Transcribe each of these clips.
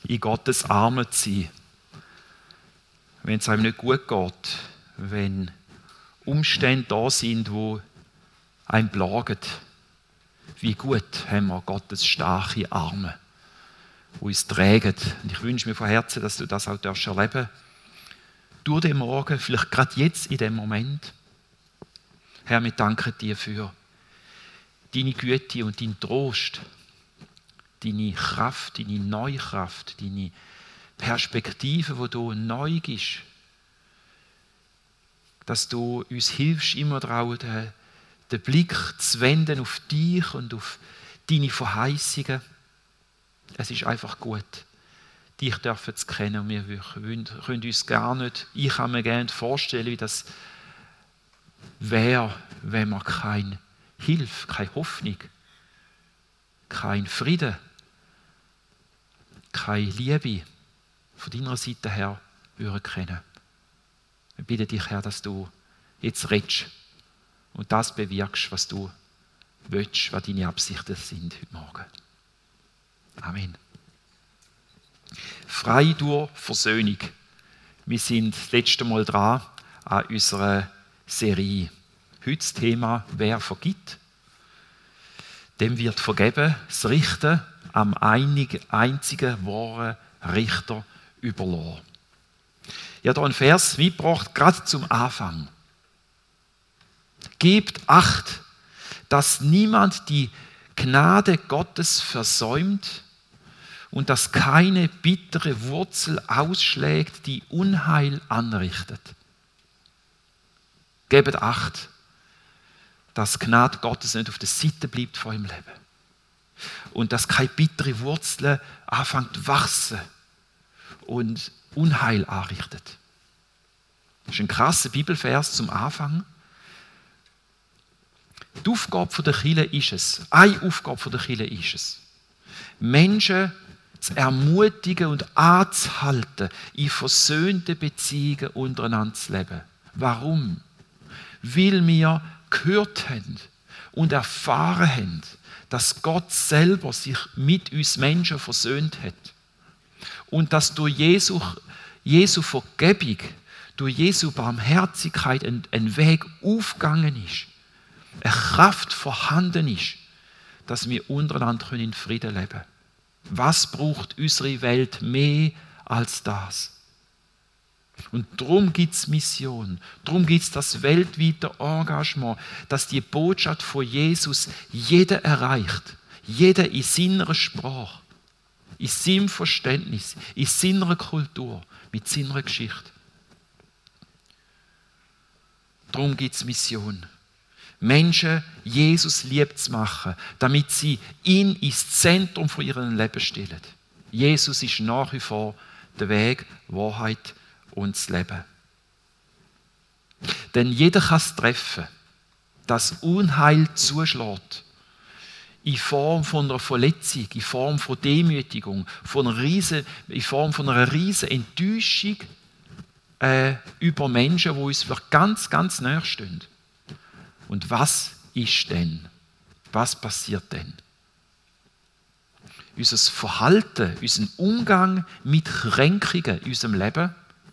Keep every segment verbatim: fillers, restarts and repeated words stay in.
in Gottes Armen zu sein. Wenn es einem nicht gut geht, wenn Umstände da sind, die einem plagen, wie gut haben wir Gottes starke Arme, die uns tragen. Und ich wünsche mir von Herzen, dass du das auch erleben darfst. Durch den Morgen, vielleicht gerade jetzt in dem Moment. Herr, wir danken dir für deine Güte und deinen Trost, deine Kraft, deine neue Kraft, deine Perspektive, die du neu gibst. Dass du uns hilfst, immer daran, den, den Blick zu wenden auf dich und auf deine Verheißungen. Es ist einfach gut, dich dürfen zu kennen. Und wir können uns gar nicht, ich kann mir gerne vorstellen, wie das wäre, wenn wir keine Hilfe, keine Hoffnung, kein Frieden, keine Liebe von deiner Seite her würden kennen. Wir bitten dich, Herr, dass du jetzt redest und das bewirkst, was du willst, was deine Absichten sind heute Morgen. Amen. Frei durch Versöhnung. Wir sind das letzte Mal dran an unserer Serie. Heute das Thema «Wer vergibt?» Dem wird vergeben, das Richten am einzigen wahren Richter überlassen. Ich habe hier einen Vers mitgebracht, gerade zum Anfang. Gebt Acht, dass niemand die Gnade Gottes versäumt und dass keine bittere Wurzel ausschlägt, die Unheil anrichtet. Gebt Acht, dass die Gnade Gottes nicht auf der Seite bleibt von eurem Leben. Und dass keine bittere Wurzel anfängt zu wachsen und Unheil anrichtet. Das ist ein krasser Bibelvers zum Anfang. Die Aufgabe der Kirche ist es, eine Aufgabe der Kirche ist es, Menschen zu ermutigen und anzuhalten, in versöhnten Beziehungen untereinander zu leben. Warum? Weil wir gehört haben und erfahren haben, dass Gott selber sich mit uns Menschen versöhnt hat. Und dass durch Jesu, Jesu Vergebung, durch Jesu Barmherzigkeit ein, ein Weg aufgegangen ist, eine Kraft vorhanden ist, dass wir untereinander in Frieden leben können. Was braucht unsere Welt mehr als das? Und darum gibt es Mission, darum gibt es das weltweite Engagement, dass die Botschaft von Jesus jeden erreicht, jeder in seiner Sprache, in seinem Verständnis, in seiner Kultur, mit seiner Geschichte. Darum gibt es Mission. Menschen Jesus lieb zu machen, damit sie ihn ins Zentrum von ihrem Leben stellen. Jesus ist nach wie vor der Weg, Wahrheit und das Leben. Denn jeder kann es treffen, dass Unheil zuschlägt. In Form von einer Verletzung, in Form von Demütigung, von einer riesen, in Form von einer riesen Enttäuschung äh, über Menschen, die uns ganz, ganz nahe stehen. Und was ist denn? Was passiert denn? Unser Verhalten, unser Umgang mit Kränkungen in unserem Leben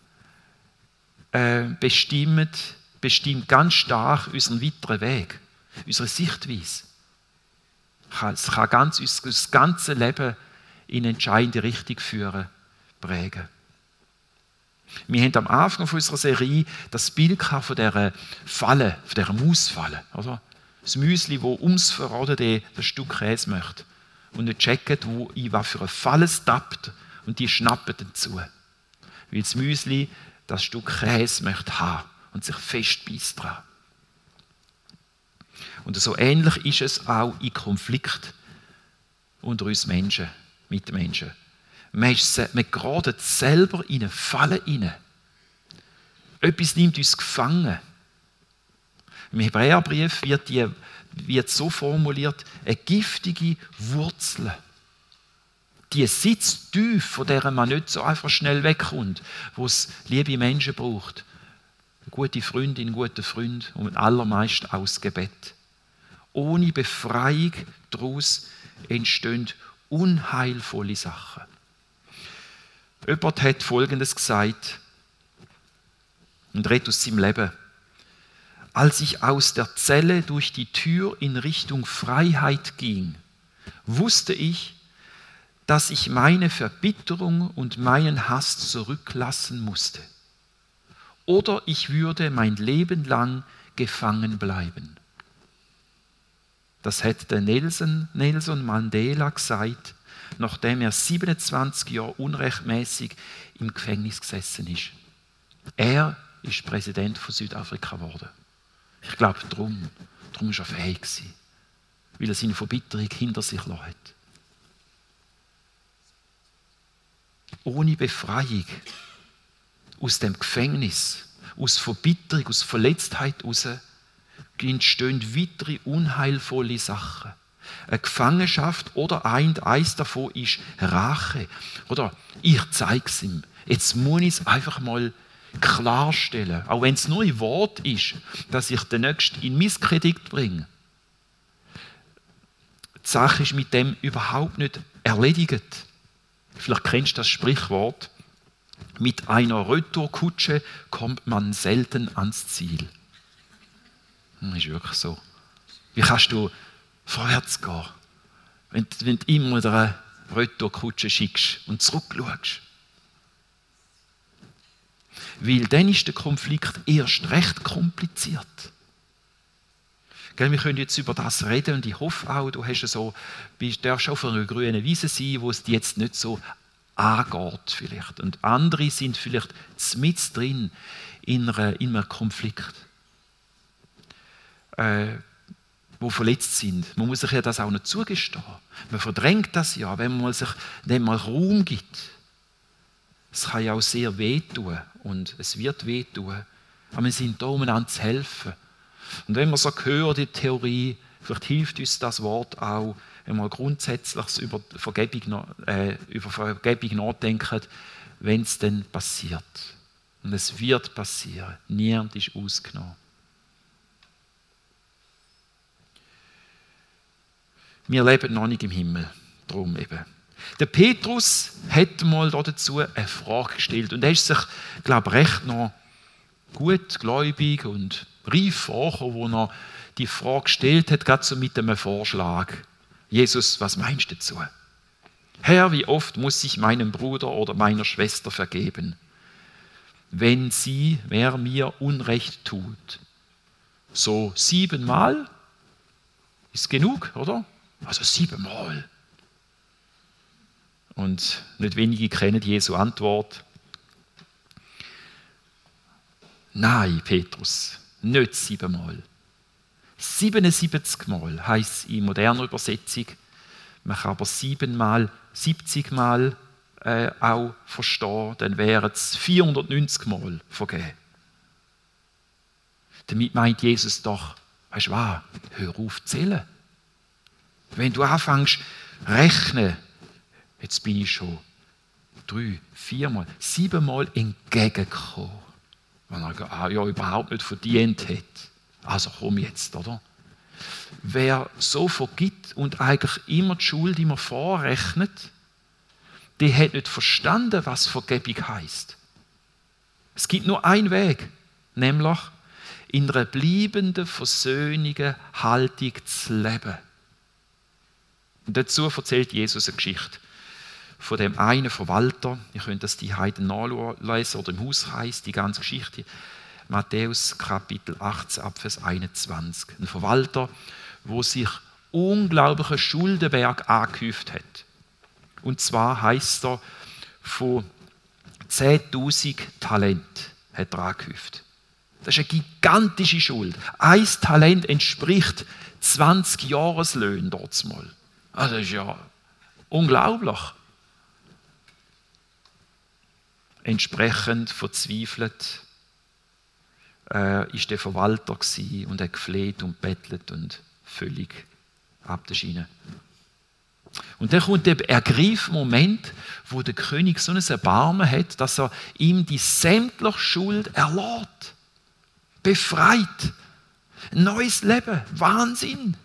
äh, bestimmt, bestimmt ganz stark unseren weiteren Weg, unsere Sichtweise. Es kann ganz, unser ganzes Leben in eine entscheidende Richtung führen, prägen. Wir haben am Anfang unserer Serie das Bild von dieser Falle, von dieser Mausfalle. Oder? Das Müsli, das ums Verrodene das Stück Käse möchte. Und nicht checkt, wo in was für eine Falle es tappt. Und die schnappen dann zu. Weil das Müsli das Stück Käse möchte haben und sich festbeißt dran. Und so ähnlich ist es auch in Konflikt unter uns Menschen, mit den Menschen. Man, ist, man gerät selber in eine Falle hinein. Etwas nimmt uns gefangen. Im Hebräerbrief wird, die, wird so formuliert, eine giftige Wurzel. Die sitzt tief, von der man nicht so einfach schnell wegkommt, wo es liebe Menschen braucht. Eine gute Freundin, einen guten Freund und allermeist auch das Gebet. Ohne Befreiung daraus entstehen unheilvolle Sachen. Jemand hat Folgendes gesagt und redet aus seinem Leben. Als ich aus der Zelle durch die Tür in Richtung Freiheit ging, wusste ich, dass ich meine Verbitterung und meinen Hass zurücklassen musste. Oder ich würde mein Leben lang gefangen bleiben. Das hat der Nelson, Nelson Mandela gesagt, nachdem er siebenundzwanzig Jahre unrechtmäßig im Gefängnis gesessen ist. Er ist Präsident von Südafrika geworden. Ich glaube, darum, darum war er fähig gewesen, weil er seine Verbitterung hinter sich gelassen hat. Ohne Befreiung aus dem Gefängnis, aus Verbitterung, aus Verletztheit heraus, entstehen weitere unheilvolle Sachen. Eine Gefangenschaft oder ein, eins davon ist Rache. Oder ich zeige es ihm. Jetzt muss ich es einfach mal klarstellen, auch wenn es nur ein Wort ist, dass ich den Nächsten in Misskredit bringe. Die Sache ist mit dem überhaupt nicht erledigt. Vielleicht kennst du das Sprichwort, mit einer Retourkutsche kommt man selten ans Ziel. Das ist wirklich so. Wie kannst du vorwärts gehen, wenn, wenn du immer wieder eine Retourkutsche schickst und zurückschaust? Weil dann ist der Konflikt erst recht kompliziert. Gell, wir können jetzt über das reden und ich hoffe auch, du hast so, bist, darfst auf einer grünen Wiese sein, wo es dich jetzt nicht so angeht vielleicht. Und andere sind vielleicht mit drin in, einer, in einem Konflikt, äh, wo verletzt sind. Man muss sich ja das auch nicht zugestehen. Man verdrängt das ja, wenn man sich dem mal Raum gibt. Es kann ja auch sehr wehtun und es wird wehtun, aber wir sind da, um einander zu helfen. Und wenn man so hört, die Theorie, vielleicht hilft uns das Wort auch, wenn man grundsätzlich über Vergebung, äh, über Vergebung nachdenkt, wenn es dann passiert. Und es wird passieren. Niemand ist ausgenommen. Wir leben noch nicht im Himmel, darum eben. Der Petrus hat mal dazu eine Frage gestellt und er ist sich, glaube ich, recht noch gut gläubig und reif vorgekommen, wo er die Frage gestellt hat, gerade so mit einem Vorschlag. Jesus, was meinst du dazu? Herr, wie oft muss ich meinem Bruder oder meiner Schwester vergeben, wenn sie, wer mir Unrecht tut? So siebenmal ist genug, oder? Also siebenmal. Und nicht wenige kennen Jesu Antwort. Nein, Petrus, nicht siebenmal. siebenundsiebzig Mal heisst es in moderner Übersetzung. Man kann aber siebenmal, siebzig Mal äh, auch verstehen, dann wären es vierhundertneunzig Mal vergeben. Damit meint Jesus doch, weißt du was, hör auf zu zählen. Wenn du anfängst rechnen, jetzt bin ich schon drei, viermal, siebenmal entgegengekommen, wenn er ja überhaupt nicht verdient hat. Also komm jetzt, oder? Wer so vergibt und eigentlich immer die Schuld immer vorrechnet, der hat nicht verstanden, was Vergebung heisst. Es gibt nur einen Weg, nämlich in einer bleibenden, versöhnlichen Haltung zu leben. Und dazu erzählt Jesus eine Geschichte von dem einen Verwalter. Ihr könnt das die Heiden nachlesen oder im Hauskreis, die ganze Geschichte. Matthäus Kapitel achtzehn, Abvers einundzwanzig. Ein Verwalter, wo sich unglaublichen Schuldenberg angehäuft hat. Und zwar heisst er, von zehntausend Talent hat er angehäuft. Das ist eine gigantische Schuld. Ein Talent entspricht zwanzig Jahreslöhnen dort mal. Also das ist ja unglaublich. Entsprechend verzweifelt äh, ist der Verwalter gsi und hat gefleht und bettelt und völlig ab der Schiene. Und dann kommt der Ergreifmoment, wo der König so ein Erbarmen hat, dass er ihm die sämtliche Schuld erlässt. Befreit. Ein neues Leben. Wahnsinn.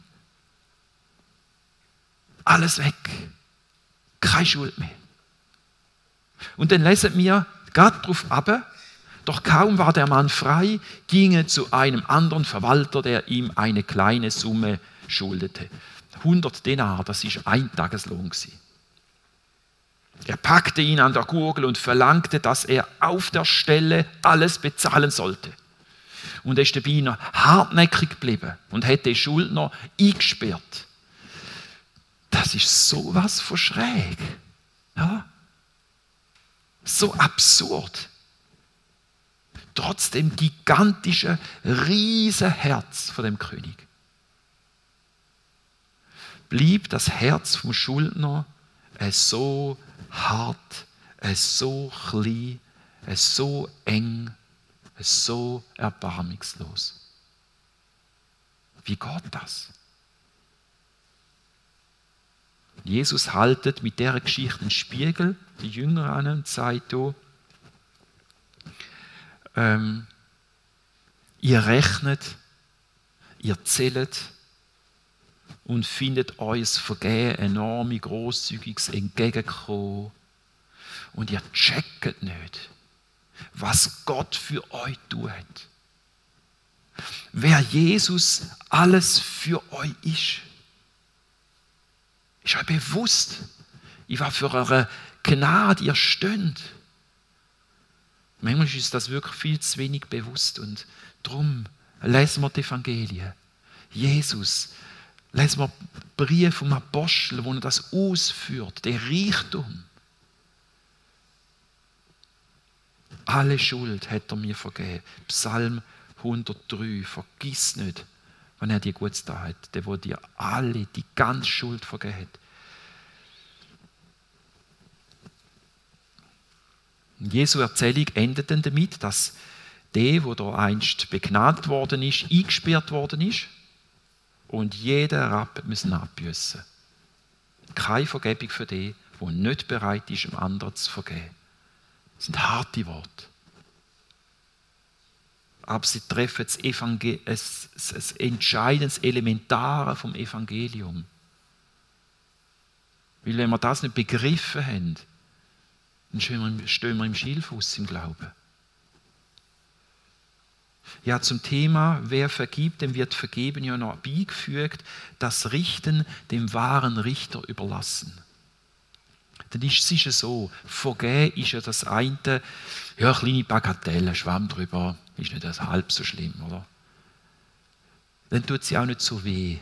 Alles weg. Keine Schuld mehr. Und dann lesen wir gerade darauf ab, doch kaum war der Mann frei, ging er zu einem anderen Verwalter, der ihm eine kleine Summe schuldete. hundert Denar, das war ein Tageslohn. Er packte ihn an der Gurgel und verlangte, dass er auf der Stelle alles bezahlen sollte. Und er ist dabei noch hartnäckig geblieben und hat den Schuldner eingesperrt. Das ist sowas von schräg. Ja? So absurd. Trotzdem gigantische, riesige Herz von dem König. Blieb das Herz vom Schuldner so hart, so klein, so eng, so erbarmungslos. Wie geht das? Jesus haltet mit dieser Geschichte einen Spiegel, die Jünger an und sagt hier, ähm, ihr rechnet, ihr zählt und findet euch Vergehen enorm grosszügiges Entgegenkommen und ihr checkt nicht, was Gott für euch tut. Wer Jesus alles für euch ist. Ist euch bewusst, in was für einer Gnade ihr steht. Manchmal ist uns das wirklich viel zu wenig bewusst und darum lesen wir die Evangelien. Jesus, lesen wir Briefe vom Apostel, wo er das ausführt, der Reichtum. Alle Schuld hat er mir vergeben. Psalm hundertdrei, vergiss nicht, wenn er dir Gutes da hat, der wo dir alle, die ganze Schuld vergeben hat. Jesu Erzählung endet dann damit, dass der, wo da einst begnadet worden ist, eingesperrt worden ist und jeder Rapp müssen abbüssen. Keine Vergebung für den, der nicht bereit ist, dem anderen zu vergeben. Das sind harte Worte. Aber sie treffen das, Evangel- das, das entscheidende, Elementare vom Evangelium. Weil wenn wir das nicht begriffen haben, dann stehen wir im Schilffuss im Glauben. Ja, zum Thema, wer vergibt, dem wird vergeben, ja noch beigefügt, das Richten dem wahren Richter überlassen. Dann ist es ja so, vergeben ist ja das eine, ja, kleine Bagatelle, Schwamm drüber, ist nicht das halb so schlimm, oder? Dann tut sie auch nicht so weh.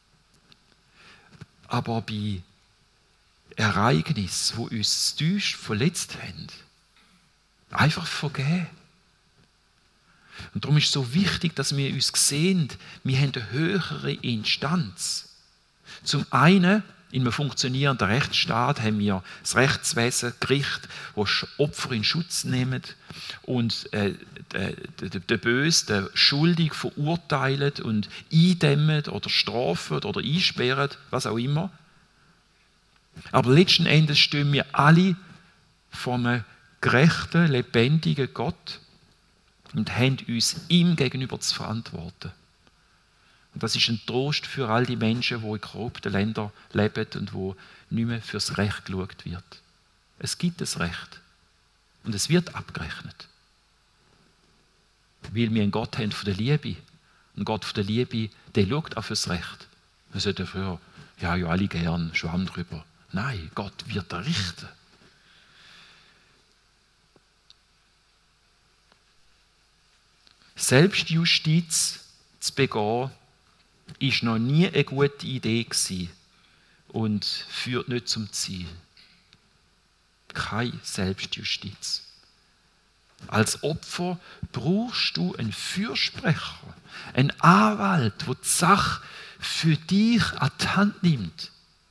Aber bei Ereignissen, die uns tief verletzt haben, einfach vergeben. Und darum ist es so wichtig, dass wir uns sehen, wir haben eine höhere Instanz. Zum einen, in einem funktionierenden Rechtsstaat haben wir das Rechtswesen, Gericht, das Opfer in Schutz nehmen und äh, den Bösen, den Schuldigen verurteilen und eindämmen oder strafen oder einsperren, was auch immer. Aber letzten Endes stehen wir alle vor einem gerechten, lebendigen Gott und haben uns ihm gegenüber zu verantworten. Und das ist ein Trost für all die Menschen, die in korrupten Ländern leben und wo nicht mehr fürs Recht geschaut wird. Es gibt das Recht und es wird abgerechnet. Weil wir einen Gott haben von der Liebe. Und Gott von der Liebe, der schaut auch fürs Recht. Er sagt dafür, ja, ja, alle gern, Schwamm drüber. Nein, Gott wird da richten. Selbstjustiz zu begehen, ist noch nie eine gute Idee gewesen und führt nicht zum Ziel. Keine Selbstjustiz. Als Opfer brauchst du einen Fürsprecher, einen Anwalt, der die Sache für dich an die Hand nimmt.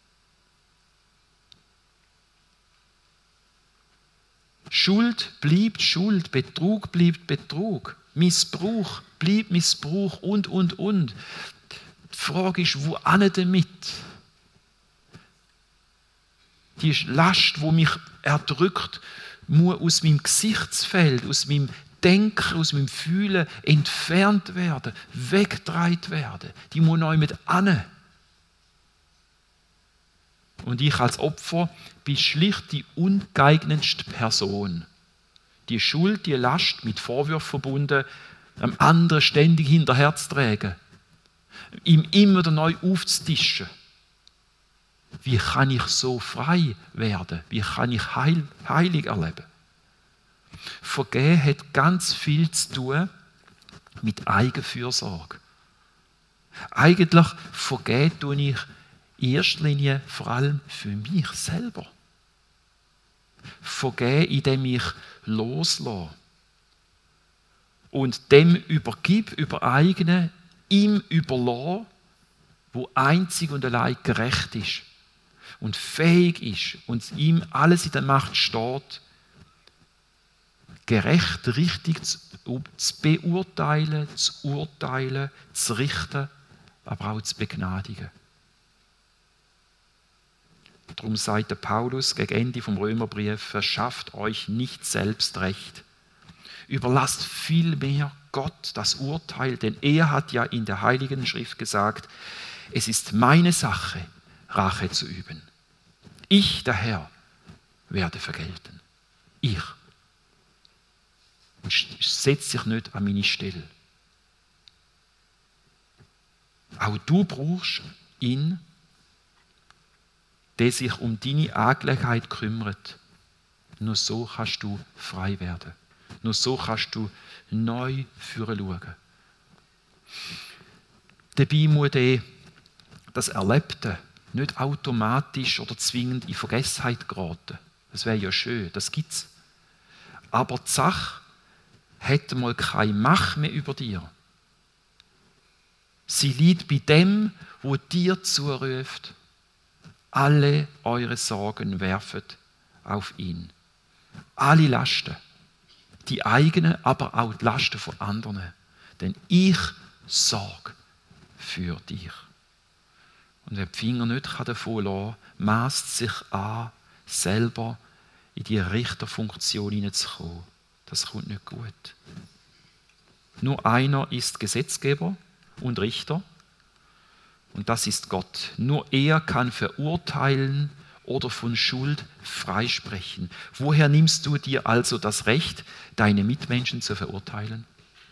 Schuld bleibt Schuld, Betrug bleibt Betrug, Missbrauch bleibt Missbrauch und, und, und. Die Frage ist, wo ane damit? Die Last, die mich erdrückt, muss aus meinem Gesichtsfeld, aus meinem Denken, aus meinem Fühlen entfernt werden, weggetragen werden. Die muss neu mit ane. Und ich als Opfer bin schlicht die ungeeignetste Person. Die Schuld, die Last mit Vorwürfen verbunden, am anderen ständig hinterher zu tragen, ihm immer wieder neu aufzutischen. Wie kann ich so frei werden? Wie kann ich heil, heilig erleben? Vergeben hat ganz viel zu tun mit Eigenfürsorge. Eigentlich vergeben tue ich in erster Linie vor allem für mich selber. Vergeben, indem ich loslasse und dem übergib, übereigne, ihm überlasse, wo einzig und allein gerecht ist und fähig ist und ihm alles in der Macht steht, gerecht, richtig zu, zu beurteilen, zu urteilen, zu richten, aber auch zu begnadigen. Darum sagt der Paulus gegen Ende vom Römerbrief: Verschafft euch nicht selbst Recht. Überlasst vielmehr Gott das Urteil, denn er hat ja in der Heiligen Schrift gesagt, es ist meine Sache, Rache zu üben. Ich, der Herr, werde vergelten. Ich. Und setzt sich nicht an meine Stelle. Auch du brauchst ihn, der sich um deine Angelegenheit kümmert. Nur so kannst du frei werden. Nur so kannst du neu führen schauen. Dabei muss er das Erlebte nicht automatisch oder zwingend in Vergessenheit geraten. Das wäre ja schön, das gibt es. Aber die Sache hat mal keine Macht mehr über dir. Sie liegt bei dem, wo dir zuruft, alle eure Sorgen werfet auf ihn. Alle Lasten, die eigenen, aber auch die Lasten von anderen. Denn ich sorge für dich. Und wer die Finger nicht davon lassen kann, maßt sich an, selber in die Richterfunktion hineinzukommen. Das kommt nicht gut. Nur einer ist Gesetzgeber und Richter, und das ist Gott. Nur er kann verurteilen oder von Schuld freisprechen. Woher nimmst du dir also das Recht, deine Mitmenschen zu verurteilen?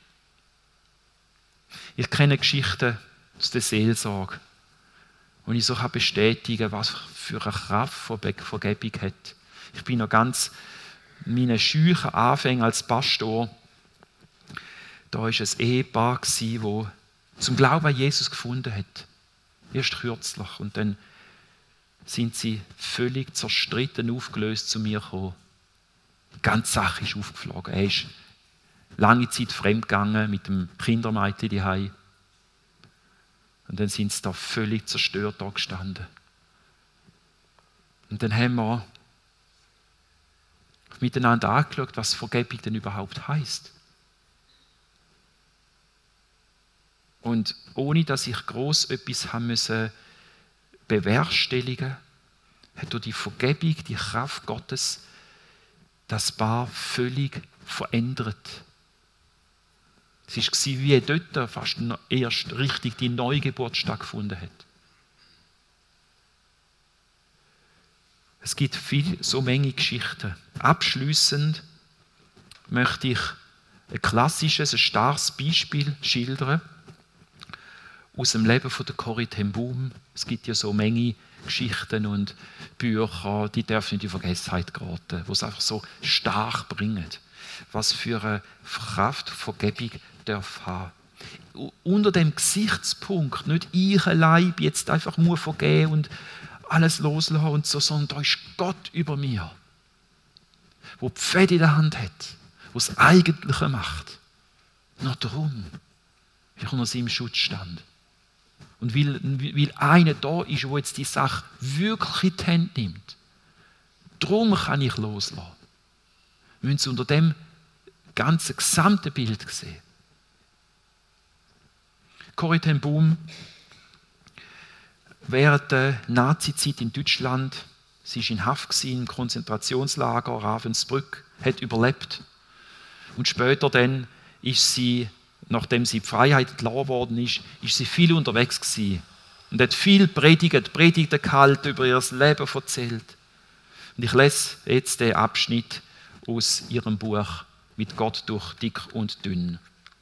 Ich kenne Geschichten aus der Seelsorge, und ich so kann bestätigen, was für eine Kraft Vergebung hat. Ich bin noch ganz in meinen scheuchen Anfängen als Pastor. Da war ein Ehepaar, das zum Glauben an Jesus gefunden hat. Erst kürzlich. Und dann sind sie völlig zerstritten, aufgelöst zu mir gekommen. Die ganze Sache ist aufgeflogen. Er ist lange Zeit fremdgegangen mit dem Kindermädchen daheim. Und dann sind sie da völlig zerstört da gestanden. Und dann haben wir miteinander angeschaut, was Vergebung denn überhaupt heisst. Und ohne dass ich gross etwas haben müssen bewerkstelligen, hat durch die Vergebung, die Kraft Gottes, das Paar völlig verändert. Es war wie dort fast erst richtig die Neugeburt stattgefunden hat. Es gibt viel, so Menge Geschichten. Abschliessend möchte ich ein klassisches, ein starkes Beispiel schildern aus dem Leben von der Corrie ten Boom. Es gibt ja so Menge Geschichten und Bücher, die dürfen nicht in Vergessenheit geraten, die es einfach so stark bringen. Was für eine Kraft Vergebung darf haben. Unter dem Gesichtspunkt, nicht ich allein jetzt einfach nur vergeben und alles loslassen und so, sondern da ist Gott über mir, der die Fäden in der Hand hat, der das Eigentliche macht. Nur darum, ich unter seinem Schutz stand. Und weil, weil einer da ist, der jetzt die Sache wirklich in die Hände nimmt, darum kann ich loslassen. Wir müssen es unter dem ganzen gesamten Bild sehen. Corrie ten Boom, während der Nazizeit in Deutschland, sie war in Haft im Konzentrationslager Ravensbrück, hat überlebt. Und später dann ist sie, nachdem sie in die Freiheit entlassen worden ist, ist sie viel unterwegs gewesen. und hat viel predigt, Predigten gehalten, über ihr Leben erzählt. Und ich lese jetzt den Abschnitt aus ihrem Buch «Mit Gott durch dick und dünn».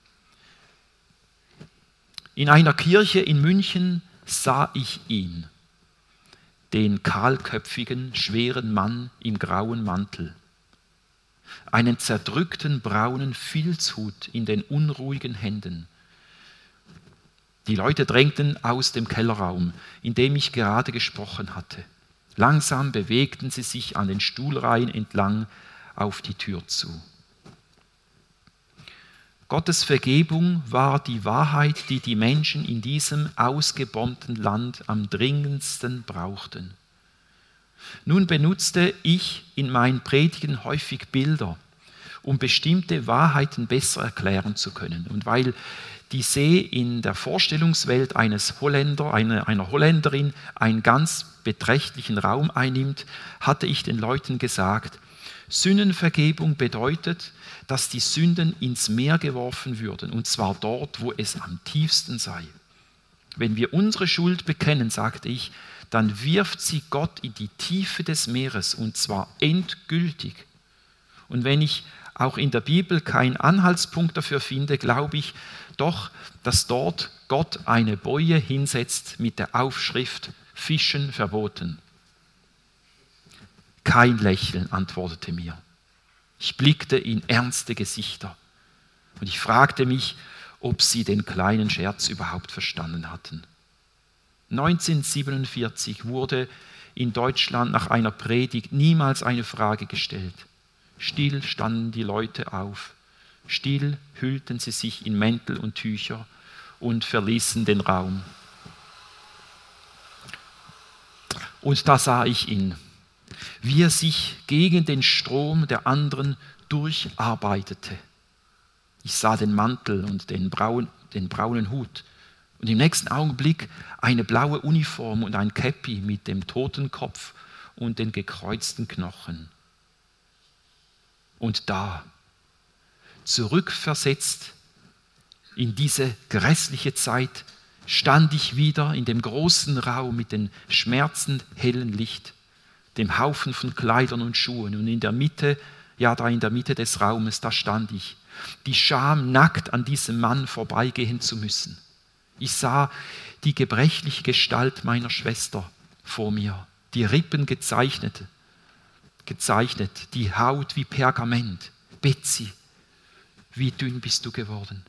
In einer Kirche in München sah ich ihn, den kahlköpfigen, schweren Mann im grauen Mantel, einen zerdrückten braunen Filzhut in den unruhigen Händen. Die Leute drängten aus dem Kellerraum, in dem ich gerade gesprochen hatte. Langsam bewegten sie sich an den Stuhlreihen entlang auf die Tür zu. Gottes Vergebung war die Wahrheit, die die Menschen in diesem ausgebombten Land am dringendsten brauchten. Nun benutzte ich in meinen Predigen häufig Bilder, um bestimmte Wahrheiten besser erklären zu können. Und weil die See in der Vorstellungswelt eines Holländer, einer, einer Holländerin einen ganz beträchtlichen Raum einnimmt, hatte ich den Leuten gesagt, Sündenvergebung bedeutet, dass die Sünden ins Meer geworfen würden, und zwar dort, wo es am tiefsten sei. Wenn wir unsere Schuld bekennen, sagte ich, dann wirft sie Gott in die Tiefe des Meeres, und zwar endgültig. Und wenn ich auch in der Bibel keinen Anhaltspunkt dafür finde, glaube ich doch, dass dort Gott eine Boje hinsetzt mit der Aufschrift Fischen verboten. Kein Lächeln antwortete mir. Ich blickte in ernste Gesichter und ich fragte mich, ob sie den kleinen Scherz überhaupt verstanden hatten. neunzehnhundertsiebenundvierzig wurde in Deutschland nach einer Predigt niemals eine Frage gestellt. Still standen die Leute auf, still hüllten sie sich in Mäntel und Tücher und verließen den Raum. Und da sah ich ihn, wie er sich gegen den Strom der anderen durcharbeitete. Ich sah den Mantel und den, braun, den braunen Hut und im nächsten Augenblick eine blaue Uniform und ein Käppi mit dem Totenkopf und den gekreuzten Knochen. Und da, zurückversetzt in diese grässliche Zeit, stand ich wieder in dem großen Raum mit dem schmerzend hellen Licht, dem Haufen von Kleidern und Schuhen, und in der Mitte, ja da in der Mitte des Raumes, da stand ich, die Scham, nackt an diesem Mann vorbeigehen zu müssen. Ich sah die gebrechliche Gestalt meiner Schwester vor mir, die Rippen gezeichnet, gezeichnet, die Haut wie Pergament. Betsy, wie dünn bist du geworden.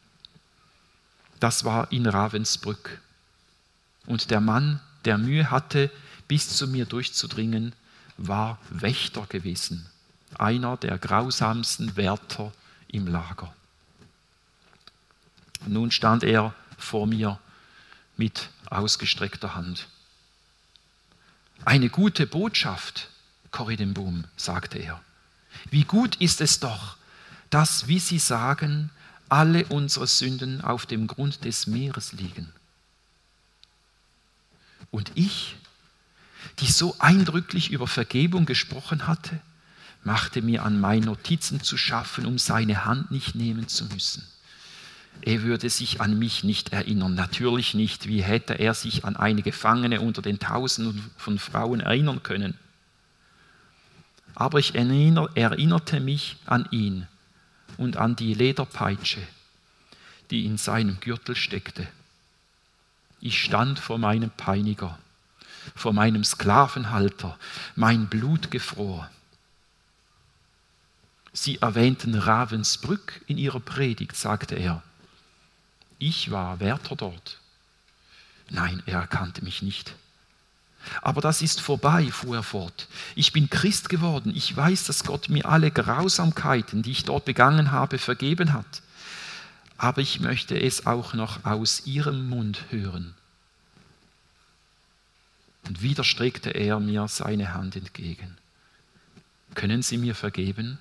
Das war in Ravensbrück. Und der Mann, der Mühe hatte, bis zu mir durchzudringen, war Wächter gewesen, einer der grausamsten Wärter im Lager. Nun stand er vor mir mit ausgestreckter Hand. Eine gute Botschaft, Corrie ten Boom, sagte er. Wie gut ist es doch, dass, wie Sie sagen, alle unsere Sünden auf dem Grund des Meeres liegen. Und ich, die so eindrücklich über Vergebung gesprochen hatte, machte mir an meinen Notizen zu schaffen, um seine Hand nicht nehmen zu müssen. Er würde sich an mich nicht erinnern, natürlich nicht. Wie hätte er sich an eine Gefangene unter den Tausenden von Frauen erinnern können? Aber ich erinnerte mich an ihn und an die Lederpeitsche, die in seinem Gürtel steckte. Ich stand vor meinem Peiniger, vor meinem Sklavenhalter, mein Blut gefror. Sie erwähnten Ravensbrück in ihrer Predigt, sagte er. Ich war Wärter dort. Nein, er erkannte mich nicht. Aber das ist vorbei, fuhr er fort. Ich bin Christ geworden. Ich weiß, dass Gott mir alle Grausamkeiten, die ich dort begangen habe, vergeben hat. Aber ich möchte es auch noch aus Ihrem Mund hören. Und wieder streckte er mir seine Hand entgegen. Können Sie mir vergeben?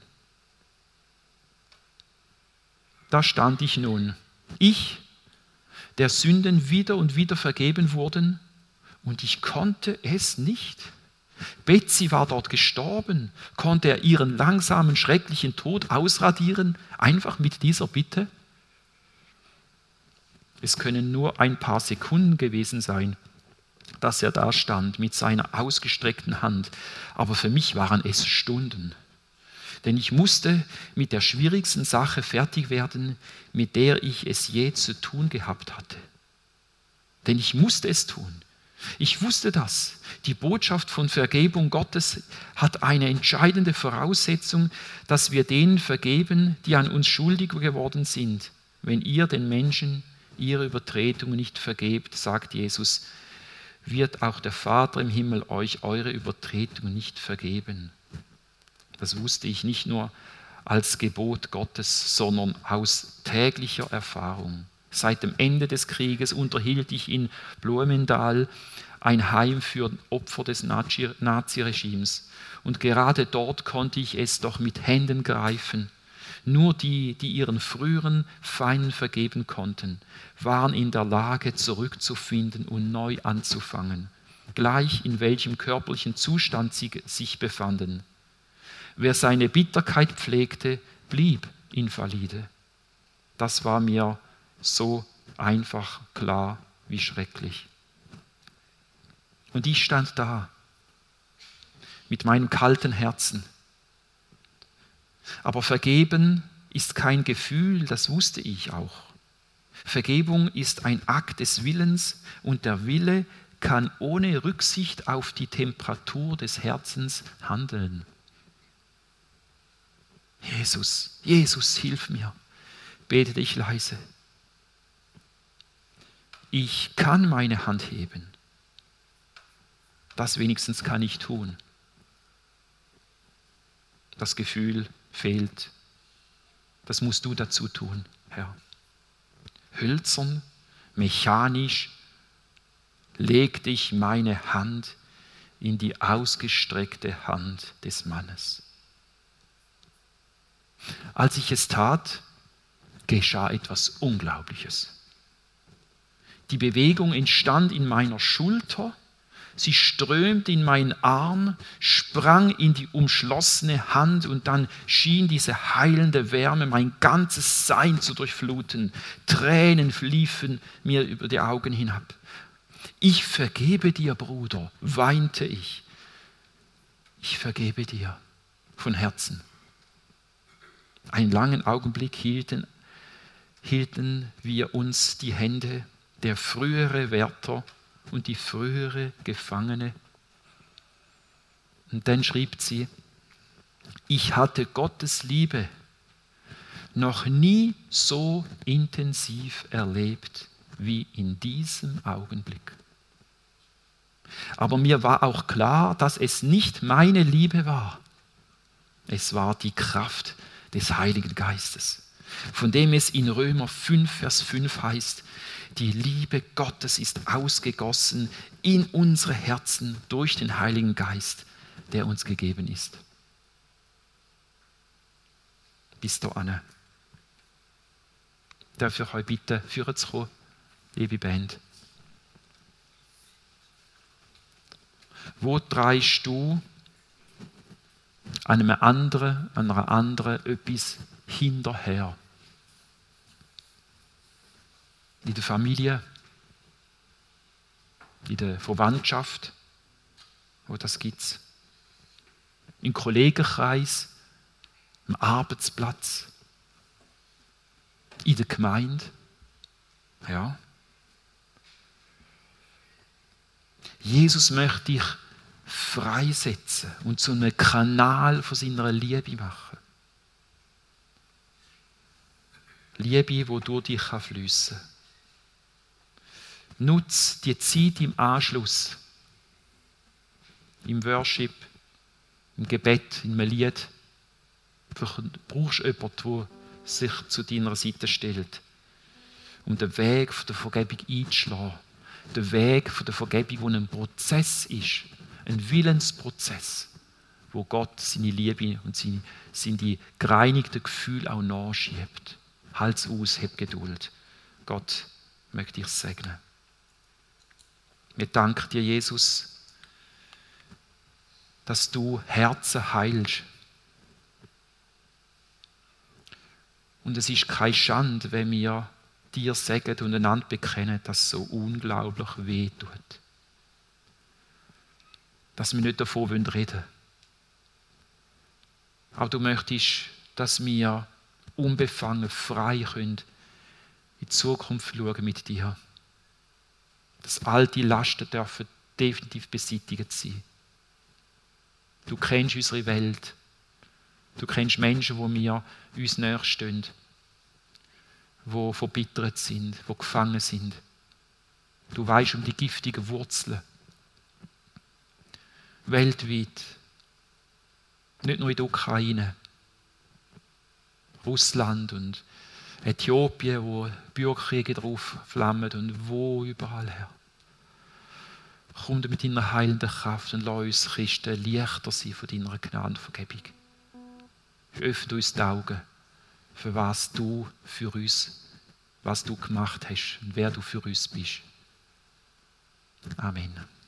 Da stand ich nun, ich, der Sünden wieder und wieder vergeben wurden, und ich konnte es nicht. Betsy war dort gestorben. Konnte er ihren langsamen, schrecklichen Tod ausradieren, einfach mit dieser Bitte? Es können nur ein paar Sekunden gewesen sein, dass er da stand mit seiner ausgestreckten Hand. Aber für mich waren es Stunden. Denn ich musste mit der schwierigsten Sache fertig werden, mit der ich es je zu tun gehabt hatte. Denn ich musste es tun. Ich wusste das. Die Botschaft von Vergebung Gottes hat eine entscheidende Voraussetzung, dass wir denen vergeben, die an uns schuldig geworden sind. Wenn ihr den Menschen ihre Übertretungen nicht vergebt, sagt Jesus, wird auch der Vater im Himmel euch eure Übertretungen nicht vergeben. Das wusste ich nicht nur als Gebot Gottes, sondern aus täglicher Erfahrung. Seit dem Ende des Krieges unterhielt ich in Blumendal ein Heim für Opfer des Naziregimes. Und gerade dort konnte ich es doch mit Händen greifen. Nur die, die ihren früheren Feinden vergeben konnten, waren in der Lage, zurückzufinden und neu anzufangen, gleich in welchem körperlichen Zustand sie sich befanden. Wer seine Bitterkeit pflegte, blieb invalide. Das war mir so einfach klar wie schrecklich. Und ich stand da mit meinem kalten Herzen. Aber vergeben ist kein Gefühl, das wusste ich auch. Vergebung ist ein Akt des Willens und der Wille kann ohne Rücksicht auf die Temperatur des Herzens handeln. Jesus, Jesus, hilf mir, betete ich leise. Ich kann meine Hand heben. Das wenigstens kann ich tun. Das Gefühl fehlt. Das musst du dazu tun, Herr. Hölzern, mechanisch legte ich meine Hand in die ausgestreckte Hand des Mannes. Als ich es tat, geschah etwas Unglaubliches. Die Bewegung entstand in meiner Schulter, sie strömte in meinen Arm, sprang in die umschlossene Hand und dann schien diese heilende Wärme mein ganzes Sein zu durchfluten. Tränen liefen mir über die Augen hinab. Ich vergebe dir, Bruder, weinte ich. Ich vergebe dir von Herzen. Einen langen Augenblick hielten, hielten wir uns die Hände, der frühere Wärter und die frühere Gefangene. Und dann schrieb sie, ich hatte Gottes Liebe noch nie so intensiv erlebt wie in diesem Augenblick. Aber mir war auch klar, dass es nicht meine Liebe war. Es war die Kraft des Heiligen Geistes, von dem es in Römer fünf, Vers fünf heißt, die Liebe Gottes ist ausgegossen in unsere Herzen durch den Heiligen Geist, der uns gegeben ist. Bist du Anne? Darf ich euch bitten, führen zu kommen, liebe Band? Wo treibst du einem anderen, einer anderen etwas hinterher? In der Familie, in der Verwandtschaft, wo das gibt's. Im Kollegenkreis, am Arbeitsplatz, in der Gemeinde. Ja. Jesus möchte dich freisetzen und zu einem Kanal von seiner Liebe machen. Liebe, wo durch dich fließen kann. Nutz die Zeit im Anschluss, im Worship, im Gebet, in einem Lied. Du brauchst jemanden, der sich zu deiner Seite stellt, um den Weg der Vergebung einzuschlagen. Der Weg der Vergebung, der ein Prozess ist, ein Willensprozess, wo Gott seine Liebe und seine, seine gereinigten Gefühle auch nachschiebt. Halt's aus, hab Geduld. Gott möchte dich segnen. Wir danken dir, Jesus, dass du Herzen heilst. Und es ist keine Schande, wenn wir dir sagen und einander bekennen, dass es so unglaublich weh tut. Dass wir nicht davon reden wollen. Aber du möchtest, dass wir unbefangen, frei können in die Zukunft schauen mit dir. Dass all die Lasten dürfen definitiv beseitigt sein. Du kennst unsere Welt. Du kennst Menschen, die mir uns näher stehen, die verbittert sind, die gefangen sind. Du weißt um die giftigen Wurzeln. Weltweit. Nicht nur in der Ukraine. Russland und Äthiopien, wo Bürgerkriege drauf flammen und wo überall her. Komm mit deiner heilenden Kraft und lass uns Christen leichter sein von deiner Gnadenvergebung. Öffne uns die Augen, für was du für uns, was du gemacht hast und wer du für uns bist. Amen.